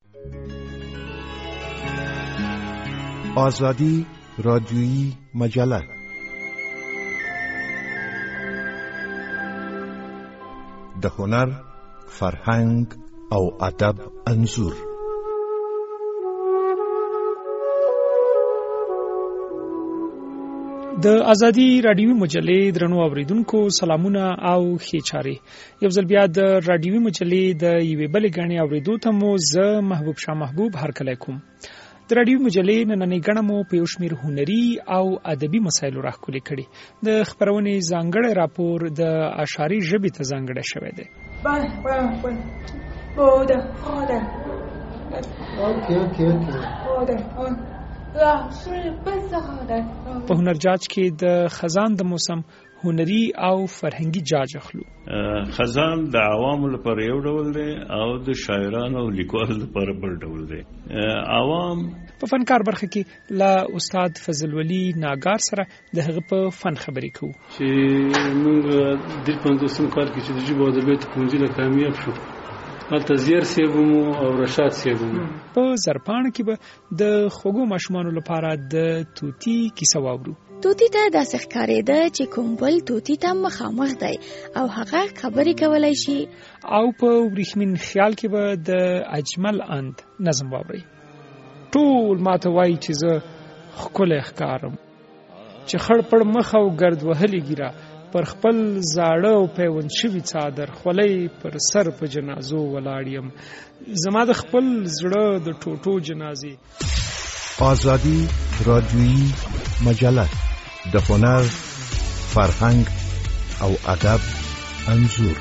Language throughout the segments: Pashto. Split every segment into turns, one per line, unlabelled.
آزادی رادیویی مجله د هنر، فرهنګ او ادب انځور.
د ازادي رادیوي مجلې درنو اوریدونکو سلامونه او ښې چارې. یو ځل بیا د رادیوي مجلې د یوې بلې غاڼې اوریدو ته مو زه محبوب شاه محبوب هرکلی کوم. د رادیوي مجلې نننۍ غاڼه مو په یو شمېر هنري او ادبي مسایلو راښکلې کړي. د خپرونې ځانګړی راپور د اشعاري ژبې ته ځانګړی شوی دی. په هنر جاج کې د خزان د موسم هنري او فرهنګي جاج اخلو.
خزان د عوامو لپاره یو ډول دی او د شاعرانو او لیکوالو لپاره بل ډول دی. عوام
په فنکار برخه کې لا استاد فضل ولی ناګار سره د هغه په فن خبرې کوو
چې موږ د 50 کال کې چې د ژبې او ادبیاتو پوهنځي له کامیاب شو. هلته زیر سیبمو او رشاد سیبمو.
په زرپاڼه کې به د خوږو ماشومانو لپاره د توتی کیسه واورو.
توتی ته داسې ښکارېده چې کوم بل توتی ته مخامخ دی او هغه خبرې کولی شي.
او په وریښمین خیال کې به د اجمل اند نظم واورئ. ټول ماته وایي چې زه ښکلی ښکارم، چې خړ پړ مخ او ګرد وهلې ګیره، پر خپل زاړه او پیوند شوي څادر خولۍ پر سر په جنازو ولاړ یم، زما د خپل زړه د ټوټو جنازې.
آزادی رادیویی مجله د هنر، فرهنګ او ادب انځور.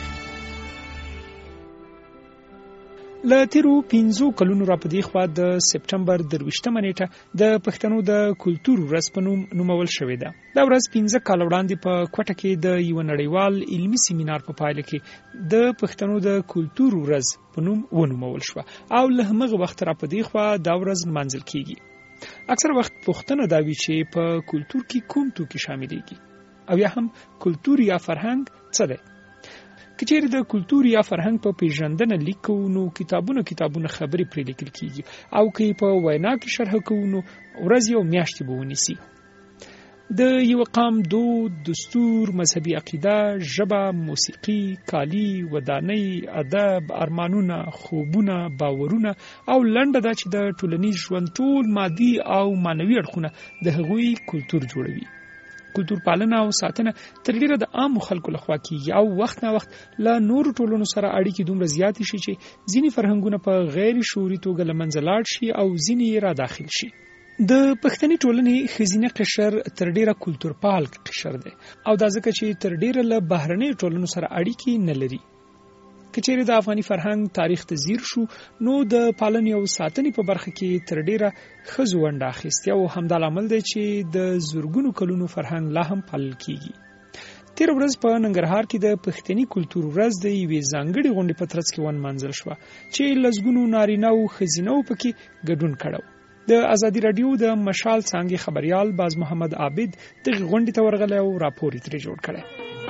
له تیرو 5 کلونو را پدې خوا د سپټمبر 23 نیټه د پښتنو د کلتور ورځ په نوم نومول شوې ده. دا ورځ 15 کال وړاندې په کوټه کې د یو نړیوال علمي سیمینار په پایله کې د پښتنو د کلتور ورځ په نوم ونومول شوه او له همغه وخت را پدې خوا دا ورځ منځل کیږي. اکثر وخت پوښتنه دا وي چې په کلتور کې کوم توکي شاملېږي او یا هم کلتور یا فرهنګ څه دی. که چیرې د کلتور یا فرهنګ په پیژندنه لیکو نو کتابونه خبرې پرې لیکل کیږي او که په وینا کې شرح کوو نو ورځې او میاشتې به ونیسي. د یو قام دود، دستور، مذهبي عقیده، ژبه، موسیقي، کالی، ودانۍ، ادب، ارمانونه، خوبونه، باورونه او لنډه دا چې د ټولنیز ژوند ټول مادي او معنوي اړخونه د هغوی کلتور جوړوي. کلتور پالنه او ساتنه تر ډیره د عامو خلکو لخوا کیږي او وخت نه وخت له نورو ټولنو سره اړیکې دومره زیاتې شي چې ځینې فرهنګونه په غیر شعوري توګه له منځه لاړ شي او ځینې یې را داخل شي. د پښتني ټولنې ښځینه قشر تر ډیره کلتور پال قشر دی او دا ځکه چې تر ډیره له بهرنۍ ټولنو سره اړیکې نه لري. که چیرې د افغاني فرهنګ تاریخ ته ځیر شو نو د پالنې او ساتنې په برخه کې تر ډیره ښځو ونډه اخیستې او همدا لامل دی چې د زرګونو کلونو فرهنګ لا هم پالل کیږي. تیر ورځ په ننګرهار کې د پښتني کلتور ورځ د یوې ځانګړې غونډې په ترڅ کې ونمانځل شوه چې لسګونو نارینه او ښځینه پکې ګډون کړو. د ازادي رادیو د مشال څانګې خبريال باز محمد عابد دغه غونډې ته ورغلی او راپور یې ترې جوړ کړی.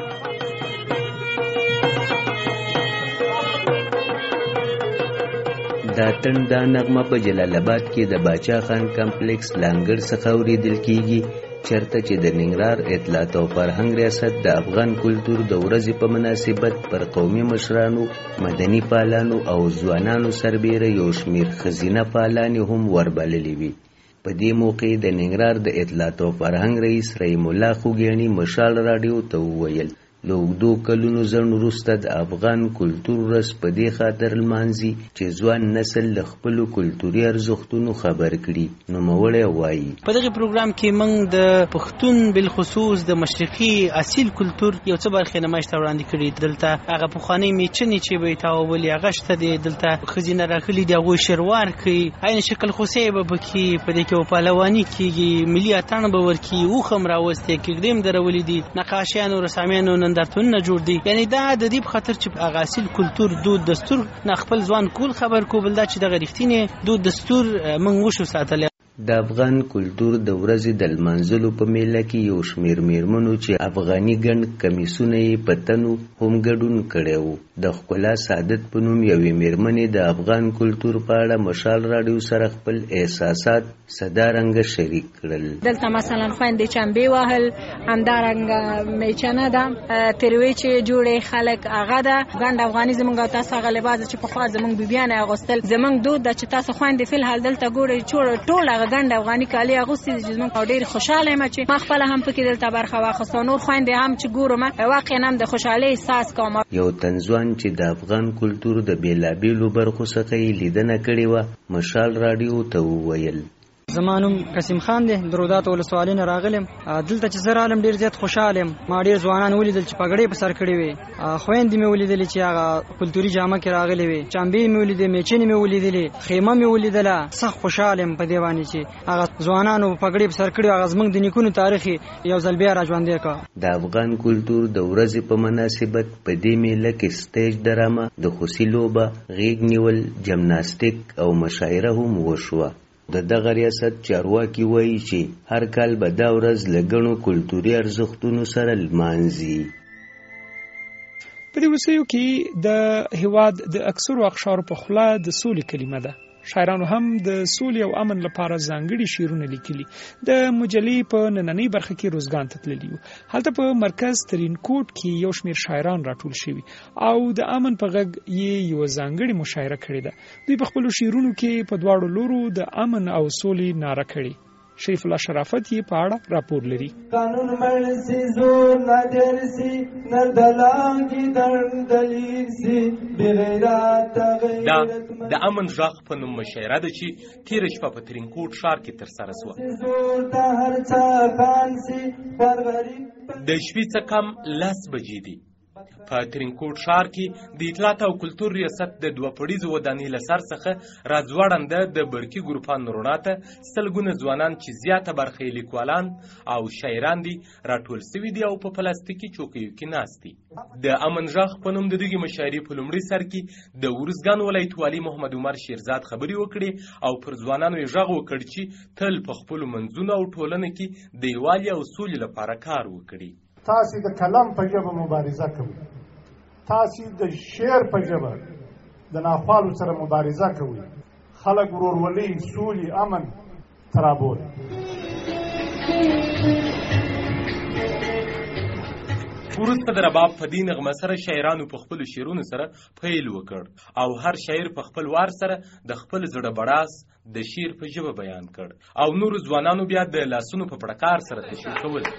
دا تنده نغمه په جلال آباد کې د باچا خان کمپلیکس لانګړ څخه اوریدل کیږي، چرته چې د ننګرهار اطلاعات او فرهنګ ریاست د افغان کلتور د ورځې په مناسبت پر قومي مشرانو، مدني فعالانو او ځوانانو سربیره یو شمېر ښځینه فعالانې هم وربللې وي. په دې موقع د ننګرهار د اطلاعات او فرهنګ رئیس رحیم الله خوګیاڼي مشال راډیو ته وویل له اوږدو کلونو ځنډ وروسته د افغان کلتور ورځ په دې خاطر لمانځي چې ځوان نسل له خپلو کلتوري ارزښتونو خبر کړي. نوموړی وایي
په دغه پروګرام کې موږ د پښتون بالخصوص د مشرقي اصیل کلتور یو څه برخې نمایش ته وړاندې کړي. دلته هغه پخوانۍ میچنې چې به یې تاوولې هغه شته دی، دلته ښځینه راغلي دي هغوی شروار کوي، عین شکل خوسۍ به پکې په دې کې پهلواني کېږي، ملي اتڼ به ورکي، اوښ هم راوستی، کږدۍ هم درولي دي، نقاشیانو رسامیانو نندارتونونه جوړ دي. یعنی دا د دې په خاطر چې هغه اصیل کلتور دود دستور نه خپل ځوان کول خبر کو، بل دا چې دغه رښتینی دود دستور موږ وشو ساتلی.
د افغان کلتور د ورځې د لمانځلو په میله کې یو شمېر میرمنو چې افغاني ګڼ کمیسونه یې په تنو هم ګډون کړی و. د ښکلا سعادت په نوم یوې میرمنې د افغان کلتور په اړه مشال راډیو سره خپل احساسات صدارنګه شریک کړل.
دلته مثلا خویندې چمبې وهل، همدارنګه میچنه ده، تروی چې جوړې خلک هغه ده. ګنډ افغاني زمونږ او تاسو هغه لباس چې پخوا زمونږ بیبیانې اغوستل زمونږ دود ده چې تاسو خویندې فی الحال دلته ګورئ ټول هغه ګنډ افغاني کالي اغوستي چې زمونږ ډېر خوشحاله یم چې ما خپله هم پکې دلته برخه واخیسته. نور خویندې هم چې ګورم واقعا هم د خوشحالۍ احساس کوم.
یو تنځوان چې د افغان کلتور د بېلابېلو برخو څخه یې لیدنه کړې وه مشال راډیو ته وویل:
زما نوم قسیم خان دی، د رودات ولسوالۍ نه راغلم. دلته چې زه رالم ډېر زیات خوشحاله یم. ما ډېر ځوانان ولیدل چې پګړۍ په سر کړې وې، خویندې مې ولیدلې چې هغه کلتوري جامه کې راغلې وې، چمبې مې ولیدې، میچنې مې ولیدلې، خیمه مې ولیدله. سخت خوشحاله یم په دې باندې چې هغه ځوانانو پګړۍ په سر کړې، هغه زموږ د نیکونو تاریخ یو ځل بیا راژوندی کړ.
د افغان کلتور د ورځې په مناسبت په دې میله کې سټیج ډرامه، د خوسي لوبه، غیږ نیول، جمناستیک او مشاعره هم وشوه. د دغه ریاست چارواکي وایي چې هر کال به دا ورځ له ګڼو کلتوري ارزښتونو سره لمانځي.
په دې وروستیو کې د هیواد د اکثرو اقشارو په خوله د سولې کلمه ده. شاعرانو هم د سولې او امن لپاره ځانګړي شعرونه لیکلي. د مجلې په نننۍ برخه کې روزګان ته تللي وو. هلته په مرکز ترینکوټ کې یو شمېر شاعران راټول شوي او د امن په غږ یې یوه ځانګړې مشاعره کړې ده. دوی په خپلو شعرونو کې په دواړو لورو د امن او سولې ناره کړې. شریف الله شرافت یې په اړه راپور لري.
قانون مرسی زور ندرسی ندلانگی دندلیسی بغیرات غیرت.
دا د امن ژغ په نوم مشاعره ده چې تېره شپه په ترینکوټ ښار کې ترسره شوه. د شپې څه کم 10 بجې دي. په ترینکوټ ښار کې د اطلاعات او کلتور ریاست د 2 پوړیزو ودانۍ له سر څخه راځوړنده د برقي ګروپانو رڼا ته سلګونه ځوانان چې زیاته برخه یې لیکوالان او شاعران دي راټول سوي دي او په پلاستیکي چوکیو کې ناست دي. د امن ژغ په نوم د دغې مشاعرې په لومړي سر کې د ورزګان ولایت والي محمد عمر شیرزاد خبرې وکړې او پر ځوانانو یې ژغ وکړ چې تل په خپلو منځونو او ټولنه کې د یووالي او سولې لپاره کار وکړي.
تاسې د کلم په ژبه مبارزه کوئ، تاسې د شعر په ژبه د ناخوالو سره مبارزه کوئ، خلک ورورولۍ، سولې، امن ته رابولئ.
وروسته د رباب په دې نغمه سره شاعرانو په خپلو شعرونو سره پیل وکړ او هر شاعر په خپل وار سره د خپل زړه بړاس د شعر په ژبه بیان کړ او نورو ځوانانو بیا د لاسونو په پړکار سره تشویق کول.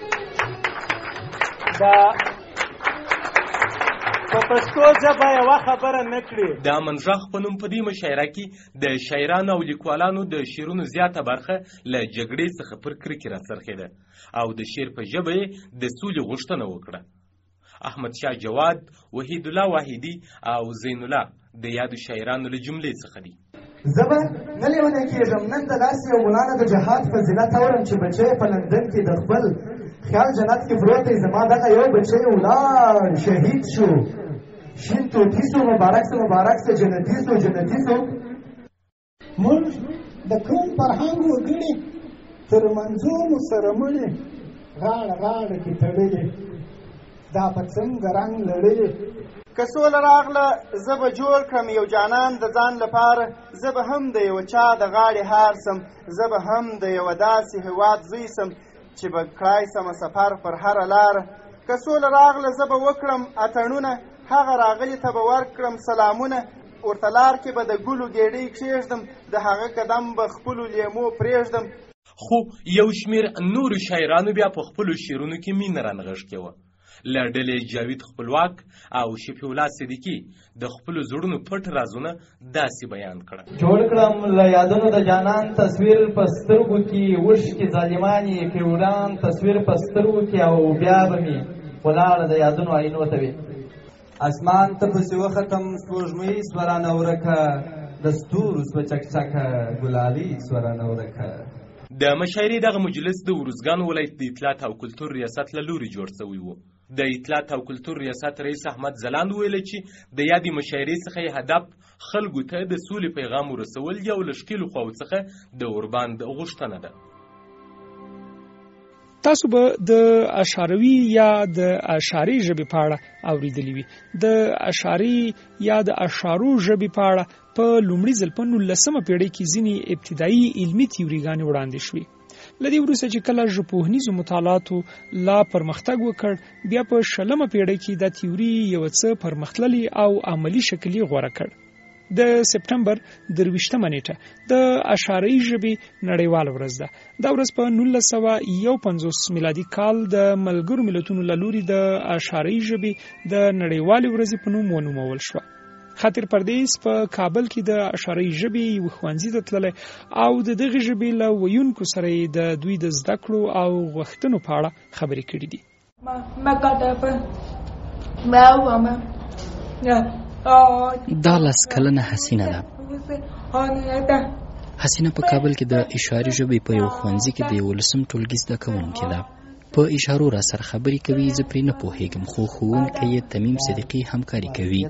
په پښتو ژبه یوه خبره نه کړي.
د امن ژغ په نوم په دې مشاعره کې د شاعرانو او لیکوالانو د شعرونو زیاته برخه له جګړې څخه پر کرکې راڅرخېده او د شعر په ژبه یې د سولې غوښتنه وکړه. احمد شاه جواد، وحید الله واحدي او زین الله د یادو شاعرانو له جملې څخه دي.
زه به نه لیونی کېږم، نن د داسې یو ګلانه د جهاد فضیلت اورم چې بچی په لندن کې د خپل خیال جنت کې پروت دی. زما دغه یو بچی ولاړ شهید شو، شین توتی سو، مبارک سه جنتي سو.
موږ د کوم فرهنګ وګړي تر منځونو سره مړي، غاړه کې تړلې دا په څنګه رنګ لړلې.
که سوله راغله زه به جوړ کړم یو جانان د ځان لپاره، زه به هم د یو چا د غاړې هار سم، زه به هم د یو داسې هېواد زوی سم چې به کړای سمه سفر پر هره لاره. که سوله راغله زه به وکړم اتڼونه، هغه راغلي ته به ورکړم سلامونه، ورته لار کې به د ګلو ګېډۍ کښېږدم، د هغه قدم به خپلو لیمو پرېږدم.
خو یو شمېر نورو شاعرانو بیا په خپلو شعرونو کې مینه رانغښتې وه. له ډلې جاوید خپلواک او شفیع الله صدیقي د خپلو زړونو پټ رازونه داسې بیان کړه.
جوړ کړم له یادونو د جانان تصویر په سترګو کې، اوښکې ظالمانې کې وړان تصویر په سترګو کې، او بیا به مې ولاړه د یادونو آینو ته وي.
اسمان ته پسې وختم سپوږمۍ سوه رانه ورکه، د ستورو سوه چکچکه ګلالۍ سوه رانه ورکه.
د مشاعرې دغه مجلس د ورزګان ولایت د اطلاعات او کلتور ریاست له لوري جوړ شوی و. د اطلاعات او کلتور ریاست رئیس احمد ځلاند ویل چې د یادې مشاعرې څخه هدف خلکو ته د سولې پیغام ورسول یو له ښکیلو خواو څخه د اورباند غوښتنه ده.
تاسو به د اشعروي یا د اشعري ژبې په اړه اوریدلی وي. د اشعري یا د اشعارو ژبې په اړه په لومړي ځل په 19مه پیړۍ کې ځینې ابتدایي علمي تیوریګانې وړاندې شوې. له دې وروسته چې کله ژبپوهنیزو مطالعاتو لا پرمختګ وکړ، بیا په 20مه پیړۍ کې دا تیوري یو څه پرمختللی او عملی شکل یې غوره کړ. د سپټمبر 23مه نیټه د اشعري ژبې نړیواله ورځ ده. دا ورځ په 1951 میلادي کال د ملګرو ملتونو له لوري د اشعري ژبې د نړیوالې ورځې په نوم ونومول شوه. خاطر پردیس په کابل کې د اشعري ژبې یو ښوونځي ته تللی او د دغې ژبې له ویونکو سره یې د دوی د زده کړو او غوښتنو په اړه خبرې کړې دي.
دا 10 کلنه حسینه ده. حسینه په کابل کې د اشعري ژبې په یو ښوونځي کې د 11م ټولګي زده کوونکې ده. په اشارو را سره خبرې کوي، زه پرې نه پوهېږم، خو ښوونکی یې تمیم صدیقي همکاري کوي.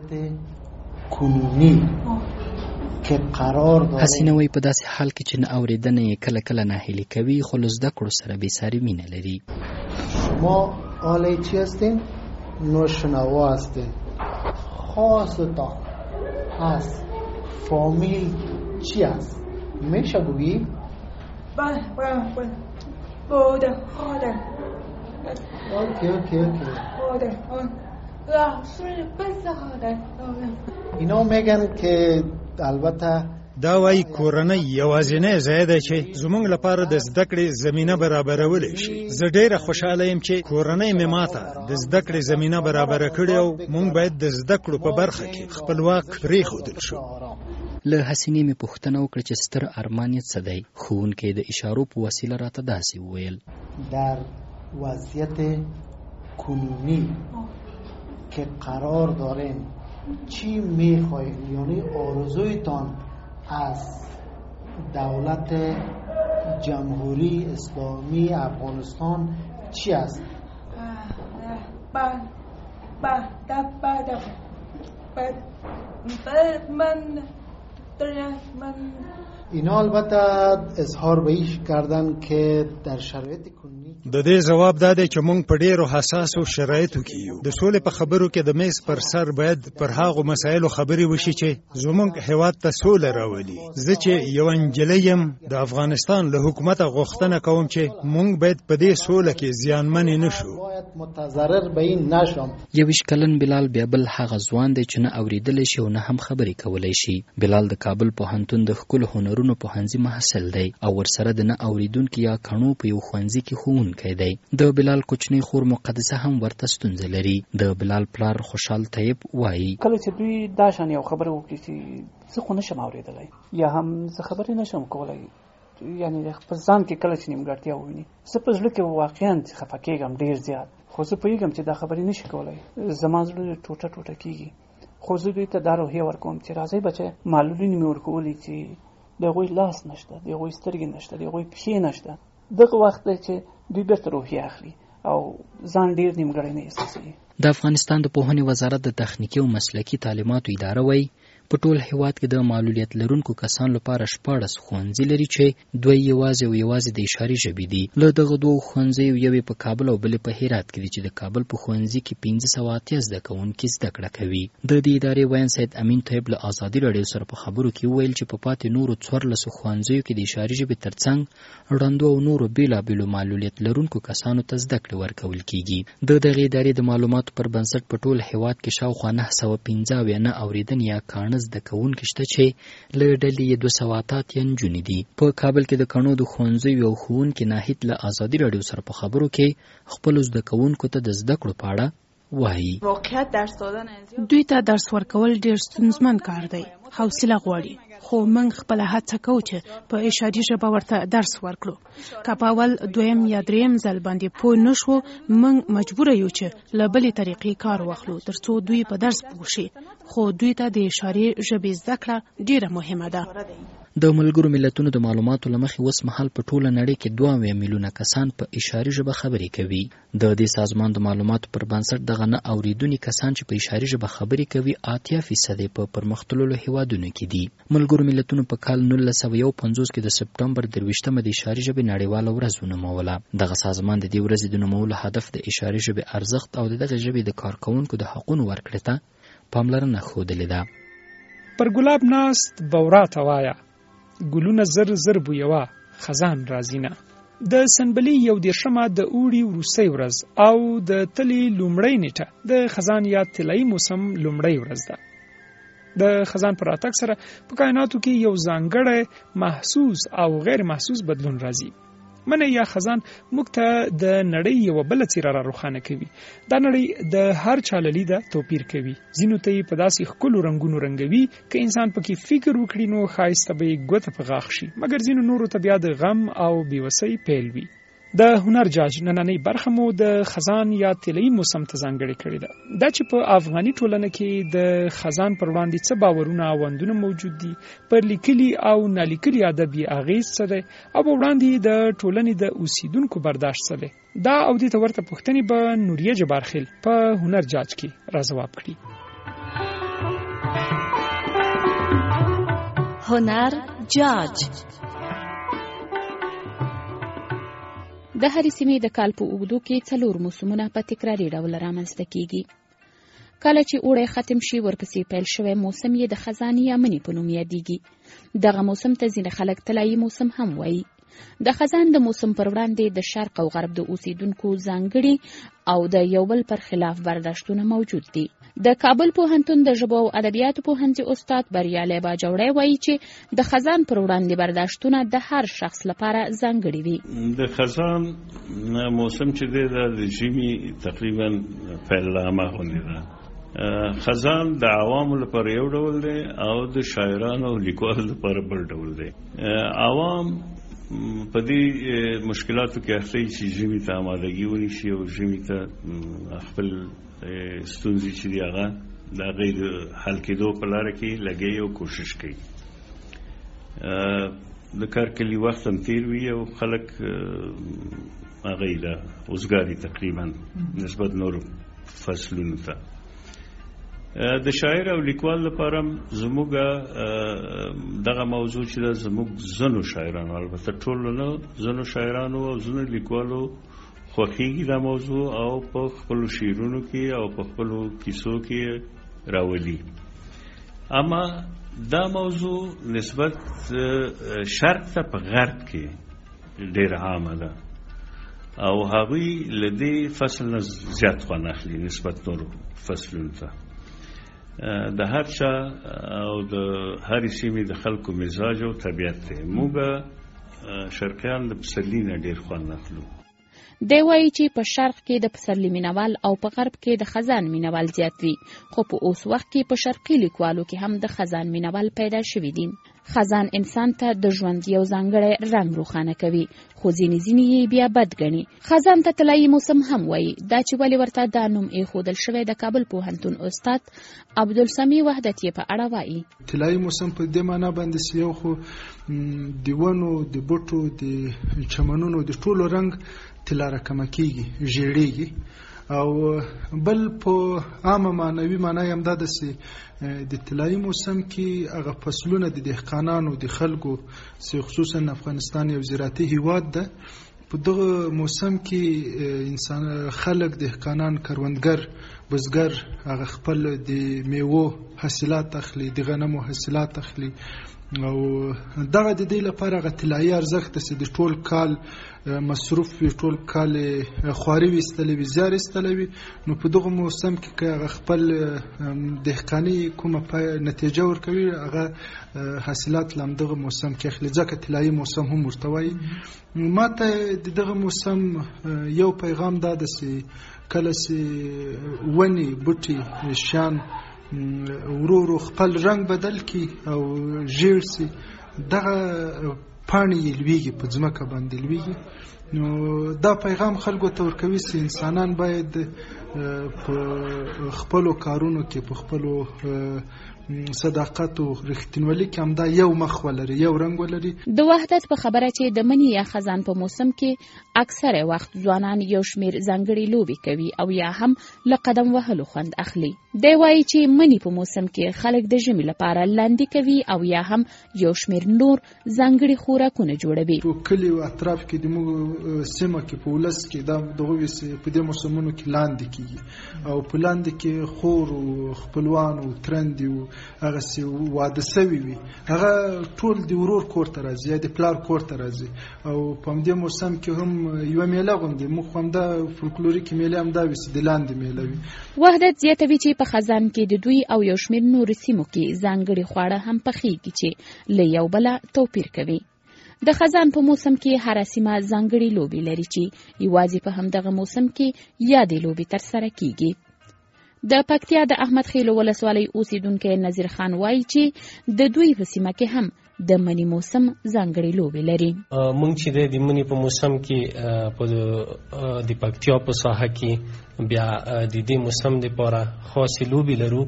حسینه وایي په داسې حال کې چې نه اورېدنه یې کله کله ناهیلي کوي، خو له زده کړو سره بېساري مینه لري.
شما آله چی هستین؟ نوشنوا هستین. خاصتان هست. فامیل چی هست؟ میشه بگی؟
بله بوده خاله.
اوکی
بوده رسول بزاده.
اینا میگن که البته
دا وایي کورنۍ یوازینی ځای دی چې زموږ لپاره د زده کړې زمینه برابرولی شي. زه ډېره خوشحاله یم چې کورنۍ مې ماته د زده کړې زمینه برابره کړې او موږ باید د زده کړو په برخه کې خپلواک پرېښودل شو.
له حسینې مې پوښتنه وکړه چې ستر ارمان یې څه دی. ښوونکی د اشارو په وسیله راته داسې وویل:
در وضعیت کنونی که قرار داریم چی میخواهید، یعنی آرزویتان از دولت جمهوری اسلامی افغانستان چی است؟ اینا البته اظهار به ایش کردن که در شرایط کنونی
د دې جواب دا دی چې موږ په ډېرو حساسو شرایطو کې یو. د سولې په خبرو کې د میز پر سر باید پر هغو مسایلو خبرې وشي چې زموږ هېواد ته سوله راولي. زه چې یو نجلۍ یم د افغانستان له حکومته غوښتنه کوم چې موږ باید په دې سوله کې زیانمنې نه شو.
متضرر به این نشم.
21 کلن بلال بیا بل هغه ځوان دی چې نه اورېدلی شي او نه هم خبرې کولی شي. بلال د کابل پوهنتون د ښکلو هنرونو پوهنځي محصل دی او ورسره د نه اورېدونکي یا کڼو په یو ښوونځي کې ښوونکی دی. د بلال کوچنۍ خور مقدسه هم ورته ستونزه لري. د بلال پلار خوشحال طیب وایي:
کله چې دوی دا شان یو خبره وکړي چې زه خو نشم اورېدلی یا هم زه خبرې نشم کولی، یعنی په ځان کې کله چې نیمګړتیا وویني، زه په زړه کې واقعا خفه کېږم ډېر زیات. خو زه پوهېږم چې دا خبرې نشي کولی، زما زړه ټوټه ټوټه کېږي. خو زه دوی ته دا روحیه ورکوم چې راځئ بچی، معلولینې مې ورکولي چې د هغوی لاس نشته، د هغوی سترګې نشته، د هغوی پښې نشته. دغه وخت دی چې دوی بیرته روحیه اخلي او ځان ډېر نیمګړی نه احساسوي.
د افغانستان د پوهنې وزارت د تخنیکي او مسلکي تعلیماتو اداره وایي په ټول هیواد کې د معلولیت لرونکو کسانو لپاره 14 ښوونځي لري چې دوی یوازې د اشاري ژبې دي. له دغه دوه ښوونځیو یو په کابل او بل په هرات کې دي چې د کابل په ښوونځي کې 1580 زده کوونکي زده کړه کوي. د دې ادارې ویان سید امین طیب له ازادي راډیو سره په خبرو کې وویل چې په پاتې نورو 14 ښوونځیو کې د اشاري ژبې ترڅنګ ړندو او نورو بیلابیلو معلولیت لرونکو کسانو ته زده کړه ورکول کیږي. د دغې ادارې د معلوماتو پر بنسټ په ټول هیواد کې شاوخوا 915 نه اورېدنې یا کاڼه زده کوونکي شته چې له ډلې 288 نجونې دي. په کابل کې د کڼو د ښوونځیو یو ښوونکي ناهید له ازادي راډیو سره په خبرو کې خپلو زده کوونکو ته د زده کړو په اړه وایي:
دوی ته درس ورکول ډېر ستونزمن کار دی، حوصله غواړي.
خو موږ خپله هڅه کوو چې په اشاري ژبه ورته درس ورکړو که په اول دویم یا دریم ځل باندې پوه نه شو موږ مجبوره یو چې له بلې طریقې کار واخلو تر څو دوی په درس پوه شي خو دوی ته د اشاري ژبې زده کړه ډیره مهمه ده.
د ملګرو ملتونو د معلوماتو له مخې اوس مهال په ټوله نړۍ کې 2 میلیونه کسان په اشاري ژبه خبرې کوي. د دې سازمان د معلوماتو پر بنسټ دغه نه اوریدونکي کسان چې په اشاري ژبه خبرې کوي 80% په پرمختللو هیوادونو کې دي. ملګرو ملتونو په کال 1951 کې د سپټمبر 23 د اشاري ژبې نړیواله ورځ ونوموله. دغه سازمان د دې ورځې د نومولو هدف د اشاري ژبې ارزښت او د دغه ژبې د کارکوونکو د حقونو ورکړې ته پاملرنه ښودلې ده.
پر ګلاب ناست بورا ته وایه ګلونه زر زر بویوه خزان راځینه. د سنبلې 11 د اوړي وروستۍ ورځ او د تلې لومړۍ نیټه د خزان یا طلایي موسم لومړۍ ورځ ده. د خزان پر راتګ سره په کائناتو کې یو ځانګړی محسوس او غیر محسوس بدلون راځي. منی یا خزان موږ ته د نړۍ یو بل څیره را روښانه کوي. دا نړۍ د هر چا له لیده توپیر کوي. ځینو ته یې په داسې ښکلو رنګونو رنګوي که انسان پکې فکر وکړي نو ښایسته به یې ګوته په غاښ شي، مګر ځینو نورو ته بیا د غم او بېوسۍ پیل وي. د هنر جاج نننۍ برخه مو د خزان یا طلایي موسم ته ځانګړې کړې ده. دا چې په افغاني ټولنه کې د خزان پر وړاندې څه باورونه او اندونه موجود دي، پر لیکلي او نالیکلي ادب یې اغېز څه دی او په وړاندې د ټولنې د اوسیدونکو برداشت څه دی، دا او دې ته ورته پوښتنې به نوریه جبارخیل په هنر جاج کې راځواب کړي.
هنر جاج د هرې سیمې د کال په اوږدو کې 4 موسمونه په تکراري ډول رامنځته کیږي. کله چې اوړی ختم شي ورپسې پیل شوی موسم یې د خزان یا مني په نوم یادیږي. دغه موسم ته ځینې خلک طلایي موسم هم وایي. د خزان د موسم پر وړاندې د شرق او غرب د اوسیدونکو ځانګړي او د یو بل پر خلاف برداشتونه موجود دي. د کابل پوهنتون د ژبو او ادبیاتو پوهنځي استاد بریالی باجوړی وایي چې د خزان پر وړاندې برداشتونه د هر شخص لپاره ځانګړي وي.
د خزان موسم چې دی د ژمي تقریبا پیلامه غوندې ده. خزان د عوامو لپاره یو ډول دی او د شاعرانو او لیکوالو لپاره بل ډول دی. عوام په دې مشکلاتو کې اخته چې ژمي ته آمادګي ونیسي او ژمي ته خپل ستونزې چې دی هغه د هغې د حل کېدو په لاره کې لګوي او کوشش کوي. د کار کلي وخت هم تیر وي او خلک هغې له اوزګاري تقریبا نسبت نورو فصلونو ته. د شاعر او لیکوال لپاره زموږ دغه موضوع چې ده زموږ ځینو شاعرانو، البته ټولو نه، ځینو شاعرانو او ځینو لیکوالو خوښیږي دا موضوع او په خپلو شعرونو کې او په خپلو کیسو کې راولي. اما دا موضوع نسبت شرق ته په غرب کې ډېر عامه ده او هغوی له دې فصل نه زیات خوند اخلي نسبت نورو فصلونو ته. د هر چا او د هرې سیمې د خلکو مزاج او طبیعت دی. موږ شرقیان د پسرلي نه ډېر خوند اخلو.
دی وایي چې په شرق کې د پسرلي مینوال او په غرب کې د خزان مینوال زیات وي، خو په اوس وخت کې په شرقي لیکوالو کې هم د خزان مینوال پیدا شوي دي. خزان انسان ته د ژوند یو ځانګړی رنګ روښانه کوي، خو ځینې یې بیا بد ګڼي. خزان ته طلایي موسم هم وایي. دا چې ولې ورته دا نوم ایښودل شوی د کابل پوهنتون استاد عبدالسمیع وحدت یې په اړه وایي.
طلایي موسم په دې معنا باندې چې یو خو د ونو د بوټو د چمنونو د ټولو رنګ طلا راکمه کېږي، ژیړېږي، او بل په عامه معنوي معنا یې همدا ده چې د طلایي موسم کې هغه فصلونه د دهقانانو د خلکو چې خصوصا افغانستان یو زراعتي هیواد ده، په دغه موسم کې انسان خلک دهقانان کروندګر بزګر هغه خپل د میوو حاصلات اخلي، د غنمو حاصلات اخلي او دغه د دې لپاره هغه طلایي ارزښت چې د ټول کال مصروف وي، ټول کال خواري ویستلی وي، زیار ایستلی وي، نو په دغه موسم کې هغه خپل دهقاني کومه نتیجه ورکوي هغه حاصلات له همدغه موسم کې اخلي، ځکه طلایي موسم هم ورته وایي. ما ته د دغه موسم یو پیغام دا ده چې کله چې ونې بوټي شیان ورو ورو خپل رنگ بدل کی او ژیړ سي دغه پاڼې یې لویږي په ځمکه باندې لویږي. نو دا پیغام خلکو ته ورکوي چې انسانان باید په خپلو کارونو کې په خپلو صداقت او رښتینولي کې همدا یو مخ ولري، یو رنگ ولري.
د وحدت په خبره چې د منی یا خزان په موسم کې اکثره وخت ځوانان یو شمیر ځانګړي لوبي کوي او یا هم له قدم وهلو خوند اخلي. دی وایي چې منی په موسم کې خلک د ژمي لپاره لاندې کوي او یا هم یو شمیر نور ځانګړي خوراکونه جوړوي.
په کلی او اطراف کې د موږ سیمه کې په ولس کې دا دغه په دې موسمونو کې لاندې کیږي او په لاندې کې خور او خپلوان او ترند او هغه سی واده سوي وي، هغه ټول د ورور کور ته راځي یا د پلار کور ته راځي او په دې موسم کې هم یو میله غوندي موږ هم دا فولکلوریک میله هم دا وسی د لاندې میله وي.
وحدت زیاتوي چې په خزان کې د دوی او یو شمیر نور سیمو کې ځانګړي خواړه هم پخېږي چې له یو بل توپیر کوي. د خزان په موسم کې هر سیمه ځانګړي لوبي لري چې یوازې په همدغه موسم کې یادې لوبي ترسره کیږي. د پکتیا د احمد خیلو ولسوالۍ اوسیدونکو نذیر خان وایي چې د دوی په سیمه کې هم د منی موسم ځانګړي لوبي لري.
مونږ چې د منی په موسم کې په د پکتیا په ساحه کې بیا د دې موسم لپاره خاصې لوبي لرو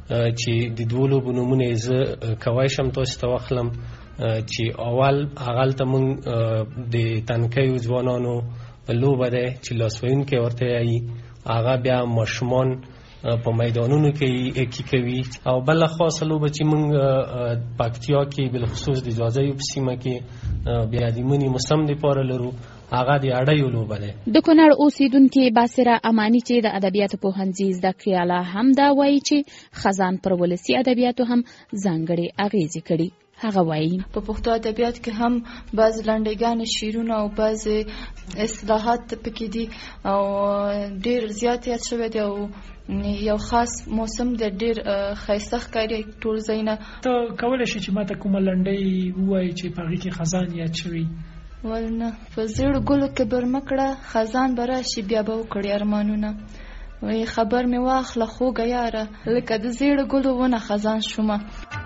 چې د دوه لوبو نومونه زه کوای شم تاسو ته واخلم. چې اول هغه ته مونږ د تنکیو ځوانانو لوبه ده چې لاسوهونکي ورته یایي، هغه بیا ماشومان په میدانونو کې کی کوي او بل خاصه لوبه چې مونږ پکتیا کې بالخصوص د ځاځیو په سیمه کې بیا د منی موسم لپاره لرو، هغه د اړیو لوبه ده.
د کونړ اوسیدونکي باسره امانی چې د ادبیاتو پوهنځي زده کړیاله هم دا وایي چې خزان پر ولسی ادبیاتو هم ځانګړي اغیزې کړي. هغه وایي
په پښتو ادبیات کې هم بعض لنډګان شعرونه او بعض اصطلاحات پکې دي او ډیر زیات یاد شوی دی او یو خاص موسم د ډیر ښایسته ښکاري ټول ځایونه.
ته کولی شې چې ماته کومه لنډۍ ووایې چې په هغې کې خزان یاد شوی؟
ولنه په زیړو ګلو کې برمکړه خزان به راشي بیا به وکړي ارمانونه، وی خبر مې واخله خوږه یاره لکه د زیړو ګلو ونه خزان شومه.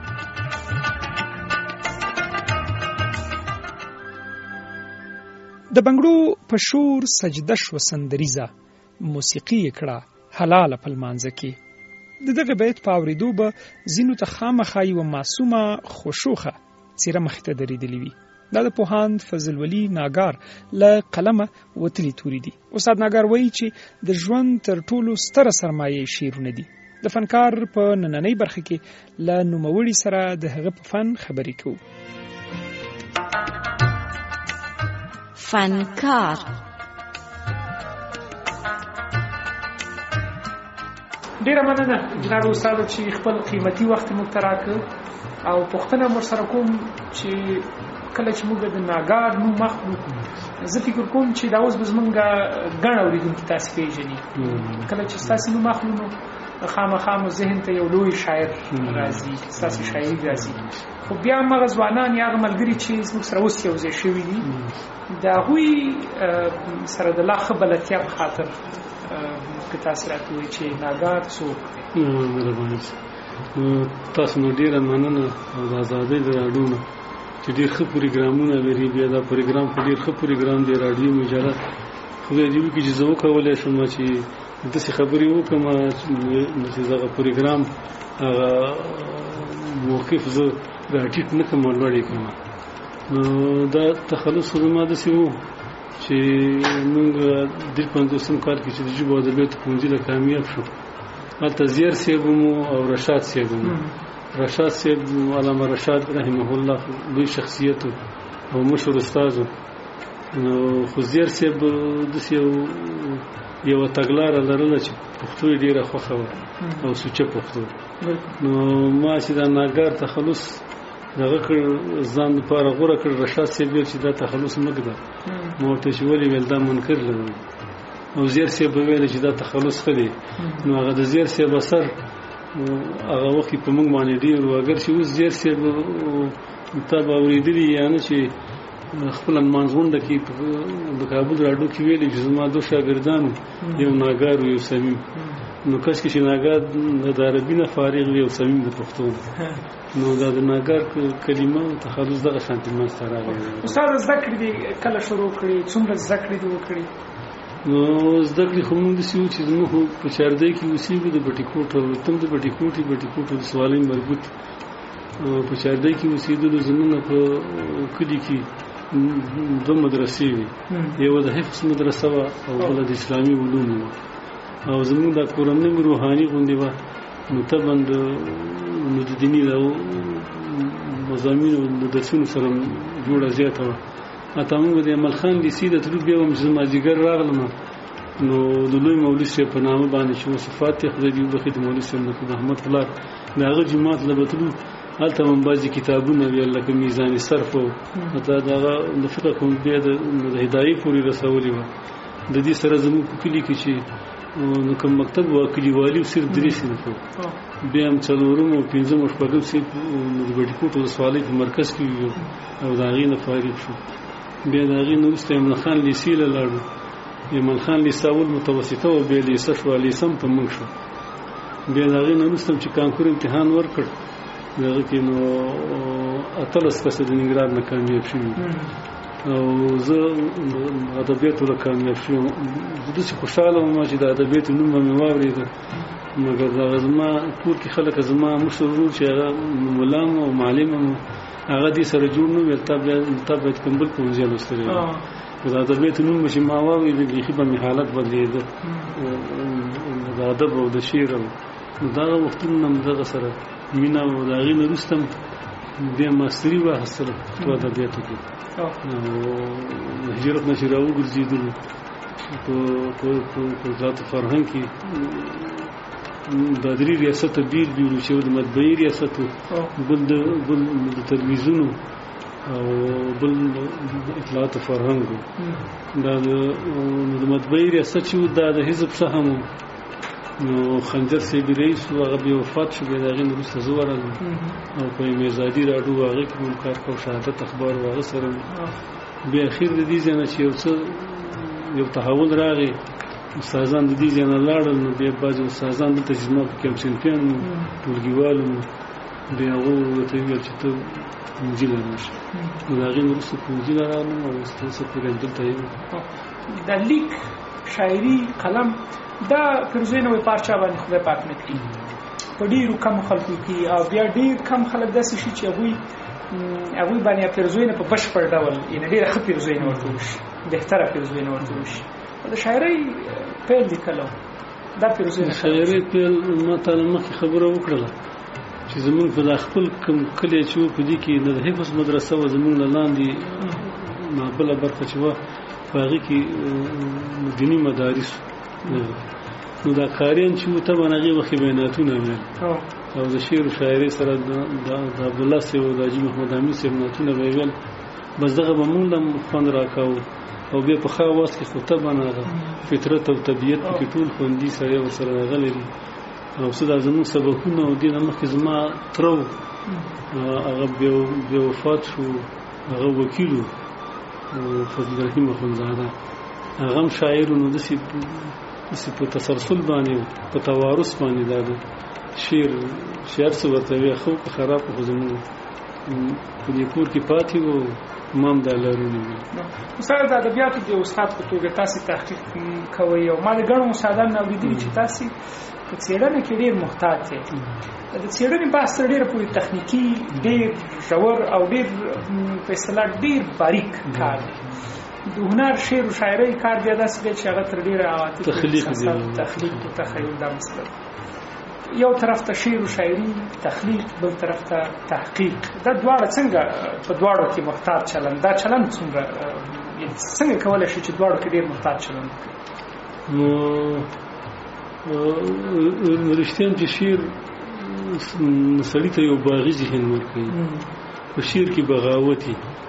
د بنګړو په شور سجده شو سندریزه، موسیقي یې کړه حلاله په لمانځه کې. د دغه بیت په اورېدو به ځینو ته خامخا یوه معصومه خوشوخه څیره مخې ته درېدلې وي. دا د پوهاند فضل ولی ناګار له قلمه وتلي توري دي. استاد ناګار وایي چې د ژوند تر ټولو ستره سرمایه شعرونه دي. د فنکار په نننۍ برخه کې له نوموړي سره د هغه په فن خبرې کوو.
فنکار
ډیره مننه جناب استاد چې خپل قیمتي وخت موږ ته راکړ او پوښتنه مو سره کوم چې کله چې موږ د ناګار نوم اخلو زه فکر کوم چې دا اوس به زمونږ ګڼ اورېدونکي تاسې پېژني. کله چې ستاسې نوم اخلو نو خامخا مو ذهن ته یو لوی شاعر راځي، ستاسې شاعري راځي. خو بیا همغه ځوانان یا هغه ملګري چې زموږ سره اوس یو ځای شوي دي د هغوی سره د لا ښه بلدتیا په خاطر که تاسې راته ووایئ چې ناګار څوک دی؟
مهرباني تاسو نو ډېره مننه او د ازادۍ د راډیو نه چې ډېر ښه پروګرامونه لري. بیا دا پروګرام خو ډېر ښه پروګرام دی، راډیو مجله. خدای دې وکړي چې زه وکولی شم چې داسې خبرې وکړم چې دغه پروګرام هغه موقف زه راټیټ نه کړم او لوړ یې کړم. نو دا تخلص خو زما داسې و چې موږ 53 کال کې چې د ژبو ادبیاتو پوهنځي له کامیاب شو، هلته زیار صاحب مو او رشاد صاحب مو. رشاد صاحب علامه رشاد رحمه الله لوی شخصیت او مشهور استاد. نو خو زیار صاحب داسې یوه تګلاره لرله چې پښتو یې ډېره خوښه وه او سوچه پښتو. نو ما چې دا ناګار تخلص دغه کړ ځان لپاره غوره کړ. رشاد صاحب ویل چې دا تخلص مه ږده. ما ورته چې ولې ویل دا منکر لرم او زیر صاحب ویل چې دا تخلص ښه دی. نو هغه د زیر صاحب اثر هغه وخت په موږ باندې ډېر و. اگر چې اوس زیر صاحب تا به اورېدلي یا نه چې خپل منځغونډه کې د کابل راډیو کې ویلي چې زما دوه شاګردانو یو ناګار یو صمیم نو کاش کې چې ناګار د عربي نه فارغ وي او صمیم د پښتو نو دا د ناګار کلمه تخلص دغه شانتي ما سره راغلی.
استاد زده کړې دي کله شروع کړې څومره زده کړې دي وکړې؟
نو زده کړې خو موږ داسې وو چې زموږ په چاردی کې اوسېږو د بټي کوټ او تم د بټي کوټ د سوالۍ مربوط په چاردی کې اوسېدلو. زموږ په کلي کې دوه مدرسې وي، یوه د حفظ مدرسه وه او بله د اسلامي علومو وه. او زموږ دا کورنۍ روحاني غوندې وه، نو طبعا نو د دیني مضامینو د درسونو سره جوړه زیاته وه. حتی موږ د عمل خان لیسې د تلو بیا هم چې زه مازدیګر راغلم نو د لوی مولوي صاحب په نامه باندې چې وصفات یې خدای دې وبخښي د مولوي صاحب د احمد پلار د هغه جومات له به تلو، هلته هم بعضې کتابونه ویل لکه میزان صرف او حتی د هغه د فقه کوم بیا د هدایې پورې رسولې وه. د دې سره زموږ په کلي کې چې نو کوم مکتب و کلیوالي صرف 3 صنفه بیا هم 4م او 5م او 6م صنف د بټي کوټ ولسوالۍ په مرکز کې وو او د هغې نه فارغ شو. بیا د هغې نه وروسته ایمل خان لیسې له لاړو. ایمل خان لیسه اول متوسطه وه، بیا لیسه شوه، لیسه هم په موږ شو. بیا د هغې نه وروسته چې کانکور امتحان ورکړ د هغه کې نو 18 کسه د ننګرهار نه کامیاب شوي او زه ادبیاتو له کامیاب شوم. زه داسې خوشحاله وم چې د ادبیاتو نوم به مې واورېده، مګر دغه زما کور کې خلک زما مشر ورور چې هغه ملا م او معلم م هغه دې سره جوړ نه ویل تا باید کوم بل پوهنځی لوستلی وي. د ادبیاتو نوم به چې ما واورېده بیخي به مې حالت بدلېده د ادب او د شعر او دغه وختونه هم دغه سره مینه او د هغې نه وروسته بیا ماستري واخیستله په ادبیاتو کې. هجرت نه چې راوګرځېدلو په وزارت فرهنګ کې دا 3 ریاسته بیل بیلو چې د مطبعې ریاست و، بل د تلویزیونو او بل اطلاعات فرهنګ و. دا د مطبعې ریاست چې دا د حزب څخه هم نو خنجر صاحب رئیس و، هغه بیا وفات شو. بیا د هغې نه وروسته زه ورغلم او په ازادي راډیو هغې کې هم کار کوم، شهادت اخبار و هغه سره. بیا اخیر د دې ځای نه چې یو تحول راغی، استادان د دې ځای نه لاړل، نو بیا بعضې استادان دلته چې زما پکې چمپیان وو ټولګیوال وو، بیا هغه ورته وویل چې ته پوهنځي له راشه. نو د هغې نه وروسته پوهنځي له راغلم او اوس پورې همدلته یم.
د لیک شاعري قلم دا پروژې نوې پارچا باندې خدای پاک نه کړي په ډېرو کم خلکو کې، او بیا ډېر کم خلک داسې شي چې هغوی باندې پروژې نه په بشپړ ډول یعنې ډېره ښه پروژې نه ورته وشي، بهتره پروژې نه ورته وشي. د شاعرۍ پیل دې کله و؟ دا پروژې
د شاعرۍ پیل ما تاله مخکې خبره وکړله چې زمونږ په دا خپل کوم کلی چې و په دې کې د حفظ مدرسه وه، زمونږ نه لاندې بله برخه چې وه په هغې کې دیني مدارس نو دا کاریان چې وو طبعا هغې وخت بیاناتونه ویل او د شعر و شاعرۍ سره د عبدالله صاحب او د حاجي محمد امین صاحب نعتونه به یې ویل. بس دغه به مونږ هم خوند راکاوه او بیا په ښه اواز کې خو طبعا هغه فطرت او طبیعت پکې ټول خوندي سړی ورسره راغلی دي. او څه دا زموږ سبقونه او دې نه مخکې زما تره و هغه بیا وفات شو، هغه وکیل و فضل رحیم اخندزاده، هغه هم شاعر و. نو داسې په تسلسل باندې په توارث باندې دا د شعر څه ورته وایي ښه که خراب خو زموږ په دې کور کې پاتې و. ما هم دا لارونې وي.
استاد د ادبیاتو د استاد په توګه تاسې تحقیق کوئ او ما د ګڼو استادانو نه اورېدلي چې تاسې په څېړنه کې ډېر محتاط دی. د څېړنې بحث تر ډېره پورې تخنیکي ډېر ژور او ډېر په اصطلاح ډېر باریک کار دی. د هنر شعر و شاعرۍ کار بیا داسې دی چې هغه تر ډېره عواطف تخلیق و تخیل دا مسله یو طرف ته شعر و شاعري تخلیق، بل طرف ته تحقیق. دا دواړه څنګه په دواړو کې محتاط چلند، دا چلند څنګه کولی شي چې دواړو کې ډېر محتاط چلند وکړي؟
نو رښتیا چې شعر سړي ته یو باغي ذهن ورکوي، په شعر کې بغاوت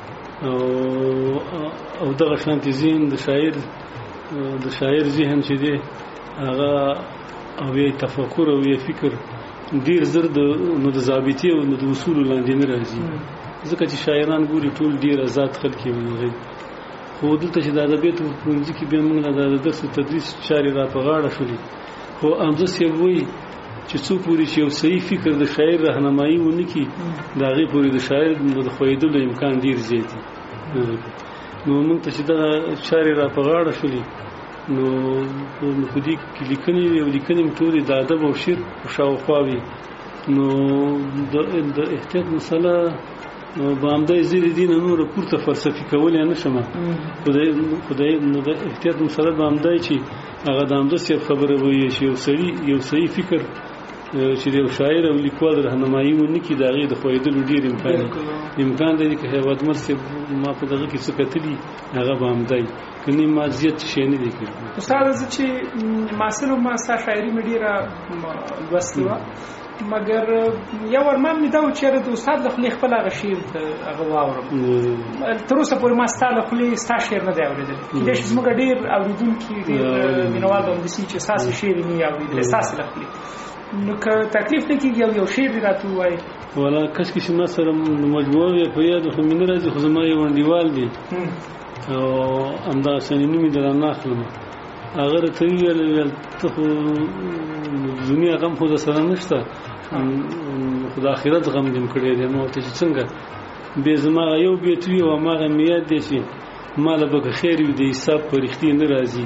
او دغه شانتي ذهن د شاعر ذهن چې دی هغه او یې تفکر او یې فکر ډیر زر نو د ضابطې او د اصولو لاندې نه راځي. ځکه چې شاعران ګوري ټول ډېر آزاد خلک وي، خو دلته چې د ادبیاتو په ښوونځي کې بیا موږ د درس و تدریس چارې را په غاړه شولې. خو حمزه صاحب وایي چې څو پورې چې یو صحیح فکر د شاعر راهنمایي ونه کړي، د هغې پورې د شاعر د ښویېدلو امکان ډېر زیات وي. نو موږ ته چې دغه چارې را په غاړه شولې، نو په دې کې لیکنې وي او لیکنې مې ټولې د ادب او شعر په شاوخوا وي. نو د احتیاط مسله به همدای زه د دې نه نوره پورته فلسفي کولی نه شم، خو د احتیاط مسله به همدای چې هغه د حمزه صاحب خبره وایي چې یو صحیح فکر چې د یو شاعر او لیکوال راهنمایي ونه کړي، د هغې د ښویېدلو ډېر امکان دی. که هیوادمل صاحب ما په دغه کې څه کتلي هغه به همدای، که نه ما زیات شی نه دی کړی.
استاده زه چې محصل وم ستا شاعري مې ډېره لوستې وه، مګر یو ارمان مې دا و چې د استاد له خولې خپل هغه شعر هغه واورم. تر اوسه پورې ما ستا له خولې ستا شعر نه دی اورېدلی. کېدای شي زموږ ډېر اورېدونکي ډېر مینهوال به همداسې چې ستاسې شعر یې نه وي اورېدلی ستاسې له خولې. نو که تکلیف نه کېږي یو شعر دې راته ووایي.
والا کشکې چې ما سره مجموعه وي په یاد خو مې نه راځي، خو زما یو انډیوال دی او همدغه شانې نوم یې درنه اخلم. هغه راته وویل ته خو دنیا غم خو در سره نشته، خو د آخرت غم دې م کړی دی. ما ورته چې څنګه؟ بیا زما یو بیت وي او هماغه مې یاد دی چې ماله به که خیر وي د حساب په رښتې نه راځي،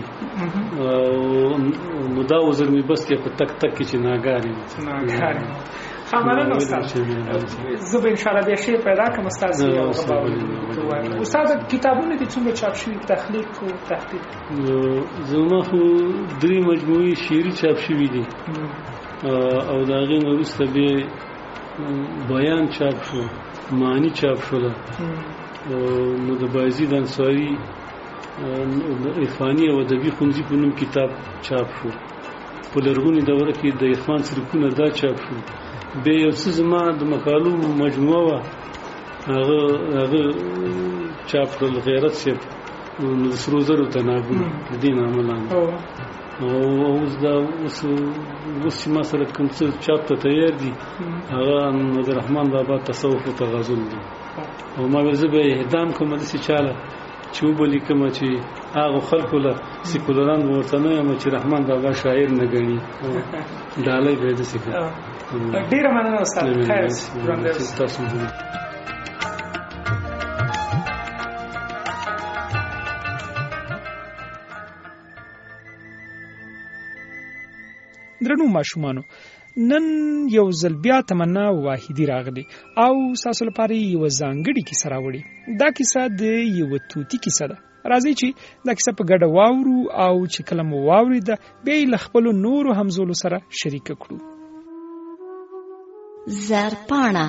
نو دا عذر مې بس کې په تک تک کې چې ناګار یم.
مننه استاد. زه به انشاءالله بیا شعر پیدا کړم ستاسې استاد. کتابونه دې څومره چاپ شوي، تخلیق او تحقیق؟
زما خو 3 مجموعې شعري چاپ شوي دي او د هغې نه وروسته بیا بیان چاپ شو، معنی چاپ شوله. نو د بایزید انصاري عرفاني او ادبي ښوونځي په نوم کتاب چاپ شو. په لرغونې دوره کې د عرفان څرکونه دا چاپ شو. بیا یو څه زما د مقالو مجموعه وه، هغه چاپ کړل غیرت صاحب د سرو زرو تنابونه د دې نامه. اوس چې ما سره کوم څه چاپ ته تیار دي هغه نظررحمان بابا تصوف و تغازل دي. او ما ویل زه به یې اهدام کوم داسې چاله چې وبلیکمه چې هغو خلکو له سیکولران به ورته نه یم چې رحمان بابا شاعر نه ګڼي، ډالۍ به یې داسې کړي.
ډېره مننه استاد. خیر
تاسو
درنو ماشومانو، نن یو ځل بیا تمنا واحدي راغلی او تاسو لپاره یو ځانګړی کیسه راوړي. دا کیسه د یو توتی کیسه ده. راځي چې دا کیسه په ګډه واورو او چې کله مو واورېده بیا یې له خپلو نورو همزولو سره شریکه کړو.
زرپاڼه.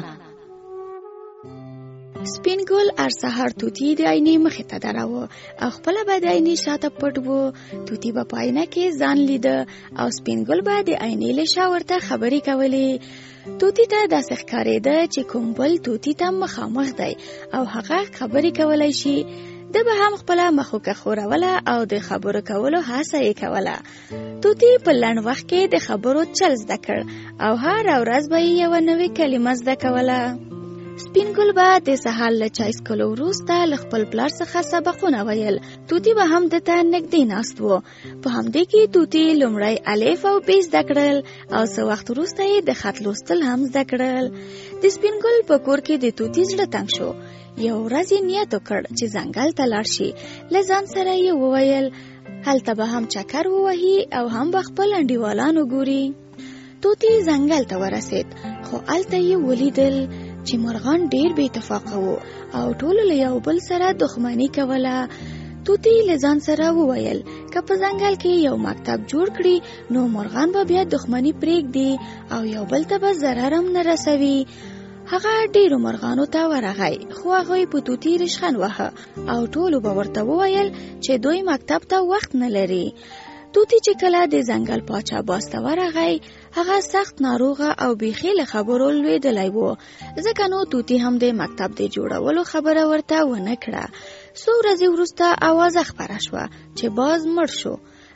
سپین ګل هر سهار توتی د آینې مخې ته دراوه او خپله به د آینې شاته پټ و. توتی به په آینه کې ځان لیده او سپین ګل به د آینې له شا ورته خبرې کولې. توتی ته داسې ښکارېده چې کوم بل توتی ته مخامخ دی او هغه خبرې کولی شي. ده به هم خپله مخوکه خوروله او د خبرو کولو هڅه یې کوله. توتی په لنډ وخت کې د خبرو چل زده کړ او هر ورځ به یې یوه نوې کلمه زده کوله. سپین ګل به د سهار له چای څښلو وروسته له خپل پلار څخه سبقونه ویل. توتی به هم دته نږدې ناست و. په همدې کې توتی لومړی الف او ب زده کړل او څه وخت وروسته یې د خط لوستل هم زده کړل. د سپین ګل په کور کې د توتی زړه تنګ شو. یو ورځ یې نیت وکړ چې ځنګل ته لاړ شي. له ځان سره یې وویل هلته به هم چکر ووهي او هم به خپل انډیوالان وګوري. توتی ځنګل ته ورسید خو هلته یې ولیدل چې مرغان ډېر بې اتفاقه وو او ټول له یو بل سره دښمني کوله. توتی له ځان سره وویل که په ځنګل کې یو مکتب جوړ کړي نو مرغان به بیا دښمني پرېږدي او یو بل ته به ضرر هم نه رسوي. هغه ډېرو مرغانو ته ورغی خو هغوی په توتی ریشخند واهه او ټولو به ورته وویل چې دوی مکتب ته وخت نه لري. توتی چې کله د ځنګل پاچا باز ته ورغی هغه سخت ناروغه او بیخي له خبرو لوېدلی و. ځکه نو توتی هم د مکتب د جوړولو خبره ورته ونه کړه. څو ورځې وروسته اوازه خپره شوه چې باز مړ شو.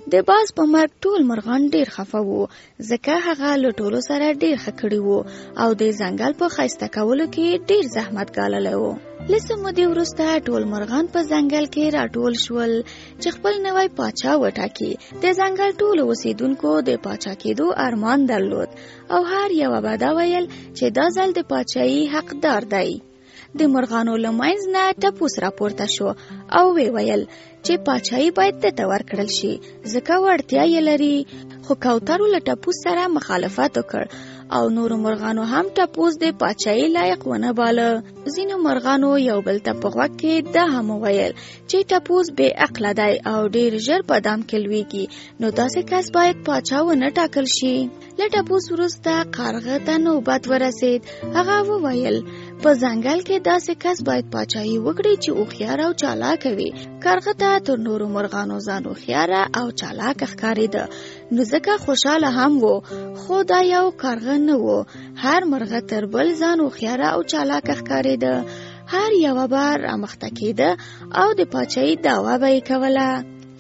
د باز په مرګ ټول مرغان ډیر خفه وو ځکه هغه له ټولو سره ډیر ښه کړي وو او د ځنګل په ښایسته کولو کې ډیر زحمت ګاللی وو. له څه مودې وروسته ټول مرغان په ځنګل کې راټول شول چې خپل نوی پاچا وټاکي. د ځنګل ټولو اوسیدونکو د پاچا کېدو ارمان درلود او هر یوه به دا ویل چې دا ځل د پاچایي حقدار دی. د مرغانو له منځ نه ټپوس راپورته شو او ویل چې پاچایي باید دته ورکړل شي ځکه وړتیا یې لري. خو کوترو له ټپوس سره مخالفت وکړ او نورو مرغانو هم ټپوس د پاچایي لایق ونه باله. ځینو مرغانو یو بل ته په غوږ کې دا هم وویل چې ټپوس بې عقله دی او ډیر ژر په دام کې لویږي نو داسې کس باید پاچا ونه ټاکل شي. له ټپوس وروسته کارغه ته نوبت ورسید. هغه وویل په ځنګل کې داسې کس باید پاچایي وکړي چې هوښیار او چالاک وي. کارغه ته تر نورو مرغانو ځان هوښیاره او چالاک ښکارېده نو ځکه خوشحاله هم وو. خو دا یو کارغه نه وو، هر مرغه تر بل ځان هوښیاره او چالاک ښکارېده. هر یوه به رامخته کېده او د پاچایي دعوه به یې کوله.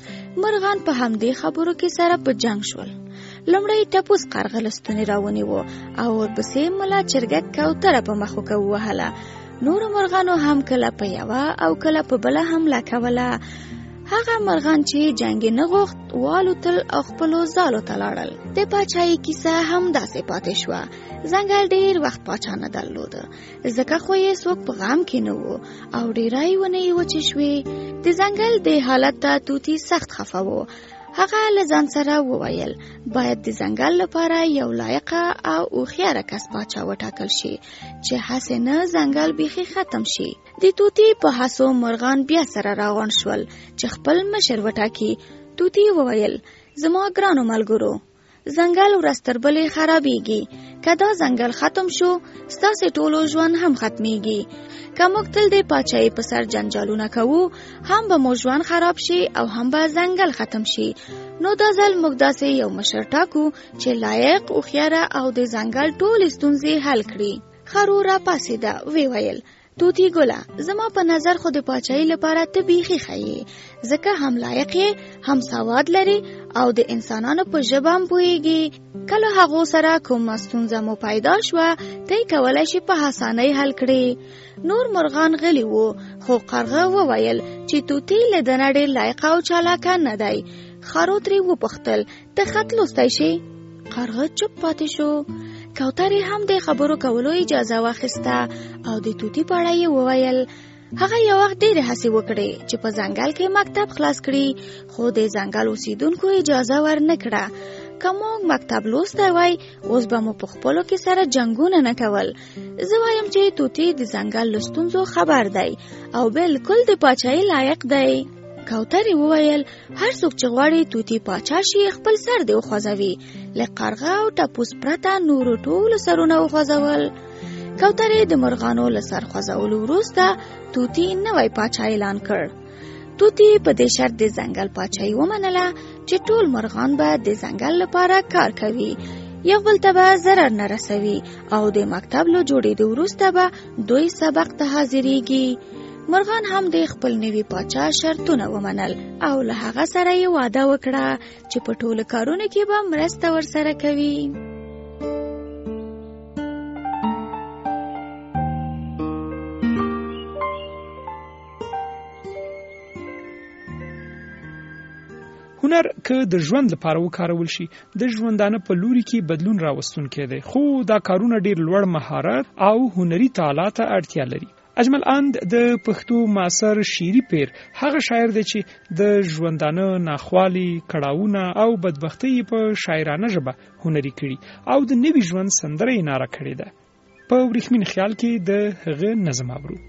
مرغان په همدې خبرو کې سره په جنگ شول. لومړی ټپوس کارغه له ستونې راونیوه او ورپسې ملا چرګک کوتره په مخ ووهله. نورو مرغانو هم کله په یوه او کله په بله حمله کوله. هغه مرغان چې جنګ نه غوښت والوتل او خپلو ځالو ته لاړل. د پاچایي کیسه هم داسې پاتې شوه. ځنګل ډیر وخت پاچا نه درلوده ځکه خو یې څوک په غم کې نه وو او ډیرای ونې یې وچې شوې. د ځنګل د حالت ته توتی سخت خفه وو. هغه له ځان سره وویل باید د ځنګل لپاره یو لایقه او هوښیاره کس پاچا وټاکل شي چې هسې نه ځنګل بیخي ختم شي. د توتی په هڅو مرغان بیا سره راغونډ شول چې خپل مشر وټاکي. توتی وویل زما ګرانو ملګرو ځنګل ورځ تر بلې خرابېږي. که دا ځنګل ختم شو ستاسې ټولو ژوند هم ختمیږي. که موږ تل د پاچایي په سر جنجالونه کوو هم به مو ژوند خراب شي او هم به ځنګل ختم شي. نو دا ځل موږ داسې یو مشر ټاکو چې لایق هوښیاره او د ځنګل ټولې ستونزې حل کړي. خرو راپاڅېده ویل توتی ګله زما په نظر خو د پاچایي لپاره ته بیخي ښه یې ځکه هم لایق یې هم سواد لري او د انسانانو په ژبه هم پوهیږي. کله هغو سره کومه ستونزه مو پیدا شوه ته یې کولی شي په اسانۍ حل کړي. نور مرغان غلي وو خو کارغه وویل چې توتی له ده نه ډېر لایق او چالاکه نه دی. خرو ترې وپوښتل ته خط لوستی شي؟ کارغه چوپ پاتې شو. کوترې هم د خبرو کولو اجازه واخیسته او د توتی په اړه یې وویل. هغه یو وخت ډېرې هڅې وکړې چې په ځنګل کې مکتب خلاص کړي خو د ځنګل اوسیدونکو اجازه ورنه کړه. که موږ مکتب لوستی وای اوس به مو په خپلو کې سره جنګونه نه کول. زه وایم چې توتی د ځنګل له ستونزو خبر دی او بالکل د پاچایي لایق دی. کوترې وویل هر څوک چې غواړي توتی پاچا شي خپل سر دې وخوځوي. له کارغه او ټپوس پرته نورو ټولو سرونه وخوځول. کوترې د مرغانو له سر خوځولو وروسته توتی نوی پاچا اعلان کړ. توتی په دې شرط د ځنګل پاچایي ومنله چې ټول مرغان به د ځنګل لپاره کار کوي، یو بل ته به ضرر نه رسوي او د مکتب له جوړېدو وروسته به دوی سبق ته حاضرېږي. مرغان هم د خپل نوي پاچا شرطونه ومنل او له هغه سره یې وعده وکړه چې په ټولو کارونو کې به مرسته ورسره کوي.
هنر که د ژوند لپاره وکارول شي د ژوندانه په لوري کې بدلون راوستونکی دی، خو دا کارونه ډیر لوړ مهارت او هنري تعالی ته اړتیا لري. اجمل اند د پښتو معاصر شعري پیر هغه شاعر دی چې د ژوندانه ناخوالي، کړاوونه او بدبختۍ په شاعرانه ژبه هنري کړي او د نوي ژوند سندره یې ناره کړې ده. په ورېښمین خیال کې د هغه نظم اورو.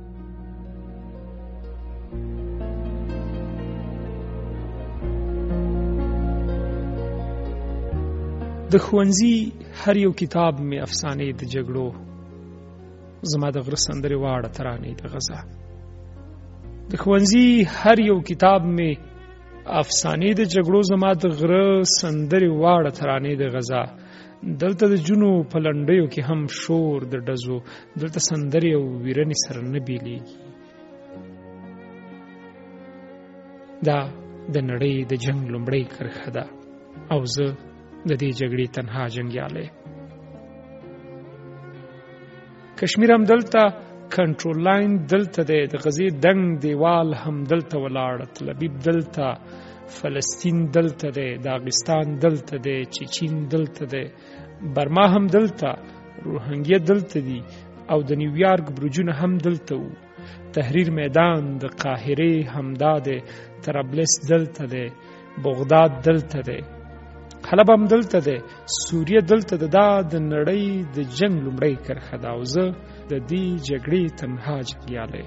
د ښوونځي هر یو کتاب می افسانې د جګړو، زما د غره سندرې واړه ترانې د غزا. د ښوونځي هر یو کتاب می افسانې د جګړو، زما د غره سندرې واړه ترانې د غزا. دلته د جنو په لنډیو کې هم شور د ډزو، دلته سندرې او ویرنې سره نه بیلیږي. دا د نړۍ د جنگ لومړی کرښه ده او زه د دې جګړې تنها جنګیالی. کشمیر هم دلته، کنټرول لاین دلته دی، د غزې دنګ دیوال هم دلته ولاړ، تل ابیب دلته، فلسطین دلته دی، داغستان دلته دی، چیچین دلته دی، برما هم دلته، روهنګیا دلته دي او د نیویارک برجونه هم دلته وو. تحریر میدان د قاهرې همدا دی، طرابلس دلته دی، بغداد دلته دی، حلب هم دلته دی، سوریه دلته ده. دا د نړۍ د جنگ لومړی کرښه ده او زه د دې جګړې تنها جنګیالی.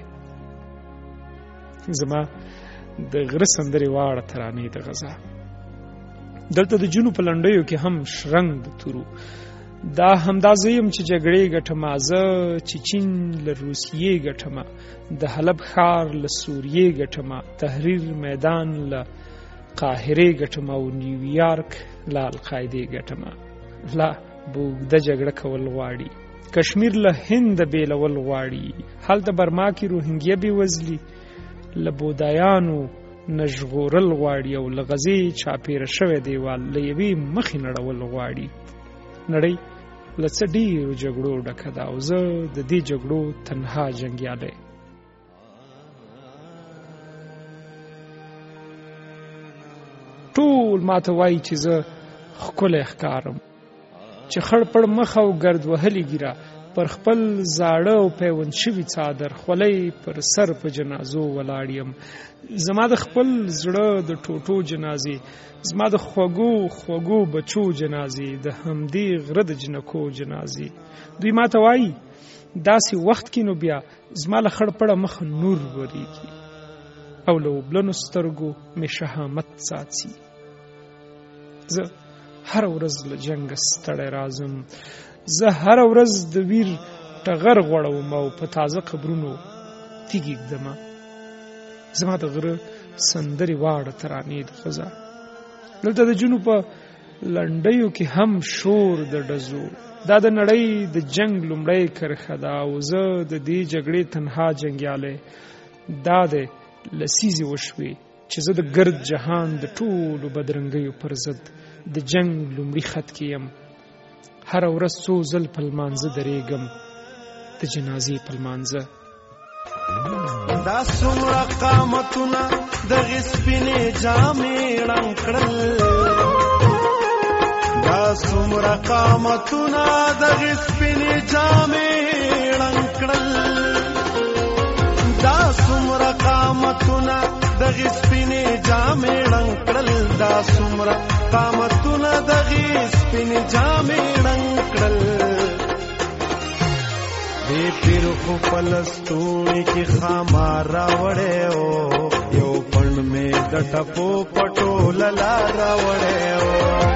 زما د غره سندرې واړه ترانې د غزا. دلته د جنوب په لنډیو کې هم شرنګ د تورو. دا همدا زه یم چې جګړې ګټمه، زه چیچین له روسیې ګټمه، د حلب ښار له سوریې ګټمه، تحریر میدان له قاهرې ګټمه او نیویارک له القاعدې ګټمه. لا بوږده جګړه کول غواړي، کشمیر له هند بیلول غواړي، هلته برما کې روهنګیا بېوزلي له بودایانو نژغورل غواړي او له غزې چاپېره شوی دیوال له یوې مخې نړول غواړي. نړۍ له څه ډېرو جګړو ډکه ده او زه د دې جګړو تنها جنګیالی. ټول ماته وایي چې زه ښکلی ښکارم، چې خړ پړ مخ او ګرد وهلې ګیره، پر خپل زاړه او پیوند شوي څادر خولۍ پر سر په جنازو ولاړ یم. زما د خپل زړه د ټوټو جنازې، زما د خوږو خوږو بچو جنازې، د همدې غره د جنکو جنازې. دوی ماته وایي داسې وخت کې نو بیا زما له خړ پړه مخ نور وریږي او له اوبلنو سترګو مې شهامت ساتي. زه هر ورځ له جنګ ستړی راځم، زه هر ورځ د ویر ټغر غوړوم او په تازه قبرونو تیږې ږدم. زما د غره سندرې واړه ترانې د غزا. دلته د جنوب په لنډیو کې هم شور د ډزو. دا د نړۍ د جنگ لومړی کرښه ده او زه د دې جګړې تنها جنګیالی. دا د لسیزې وشوې چې زه د ګرد جهان د ټولو بدرنګیو پر ضد د جنگ لومړي خط کې یم. هر ورځ څو ځل په لمانځه درېږم، د جنازې په لمانځه.
دا څومره قامتونه دغې سپینې جامې ړنګ کړل، دا څومره قامتونه دغې سپینې جامې ړنګ کړل، دا څومره قامتونه دغې سپینې جامې ړنګ کړل، دا څومره قامتونه دغې سپینې جامې ړنګ کړل. دې پیر خو په لستوڼي کې خامار راوړی و، یو پڼ مې د ټپو پټوله لار راوړی و.